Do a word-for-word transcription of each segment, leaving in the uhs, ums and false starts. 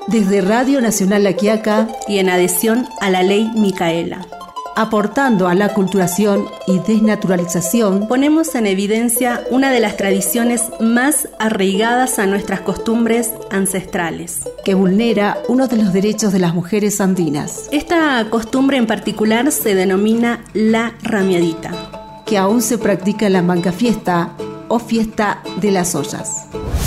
Desde Radio Nacional La Quiaca y en adhesión a la Ley Micaela, aportando a la aculturación y desnaturalización, ponemos en evidencia una de las tradiciones más arraigadas a nuestras costumbres ancestrales, que vulnera uno de los derechos de las mujeres andinas. Esta costumbre en particular se denomina la ramiadita, que aún se practica en la mangafiesta o fiesta de las ollas.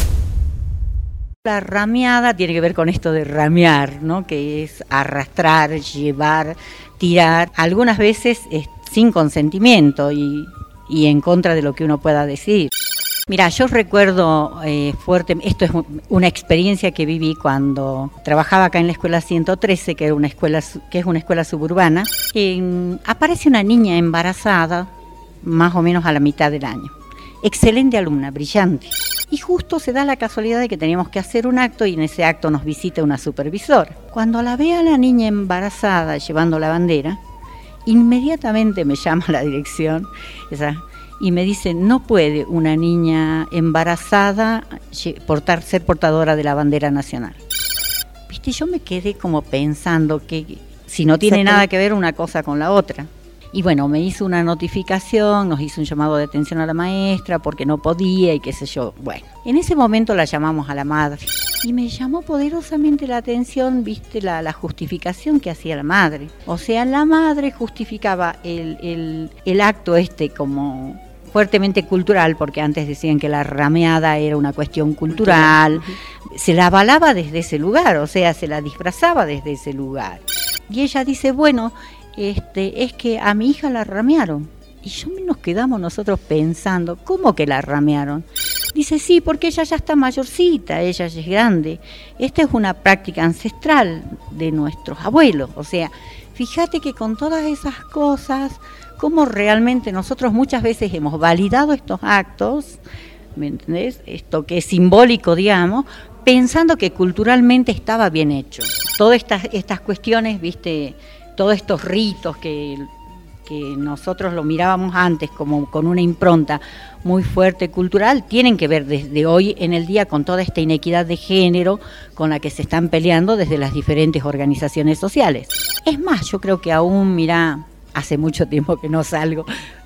La ramiada tiene que ver con esto de ramear, ¿no? Que es arrastrar, llevar, tirar, algunas veces es sin consentimiento y, y en contra de lo que uno pueda decir. Mira, yo recuerdo eh, fuerte, esto es una experiencia que viví cuando trabajaba acá en la escuela ciento trece, que, era una escuela, que es una escuela suburbana. Eh, aparece una niña embarazada, más o menos a la mitad del año. Excelente alumna, brillante. Y justo se da la casualidad de que teníamos que hacer un acto y en ese acto nos visita una supervisora. Cuando la ve a la niña embarazada llevando la bandera, inmediatamente me llama a la dirección esa, y me dice, no puede una niña embarazada portar, ser portadora de la bandera nacional. Viste, yo me quedé como pensando que si no tiene nada que ver una cosa con la otra. Y bueno, me hizo una notificación, nos hizo un llamado de atención a la maestra porque no podía y qué sé yo. Bueno, en ese momento la llamamos a la madre y me llamó poderosamente la atención, viste, la, la justificación que hacía la madre. O sea, la madre justificaba el, el, el acto este como fuertemente cultural, porque antes decían que la rameada era una cuestión cultural. Uh-huh. Se la avalaba desde ese lugar, o sea, se la disfrazaba desde ese lugar. Y ella dice, bueno... Este, es que a mi hija la ramearon. Y yo nos quedamos nosotros pensando, ¿cómo que la ramearon? Dice, sí, porque ella ya está mayorcita, ella ya es grande. Esta es una práctica ancestral de nuestros abuelos. O sea, fíjate que con todas esas cosas, cómo realmente nosotros muchas veces hemos validado estos actos, ¿me entendés? Esto que es simbólico, digamos, pensando que culturalmente estaba bien hecho. Todas estas, estas cuestiones, viste... todos estos ritos que, que nosotros lo mirábamos antes como con una impronta muy fuerte cultural, tienen que ver desde hoy en el día con toda esta inequidad de género con la que se están peleando desde las diferentes organizaciones sociales. Es más, yo creo que aún, mirá, hace mucho tiempo que no salgo,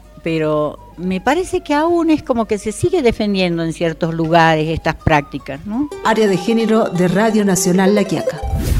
pero me parece que aún es como que se sigue defendiendo en ciertos lugares estas prácticas, ¿no? Área de Género de Radio Nacional La Quiaca.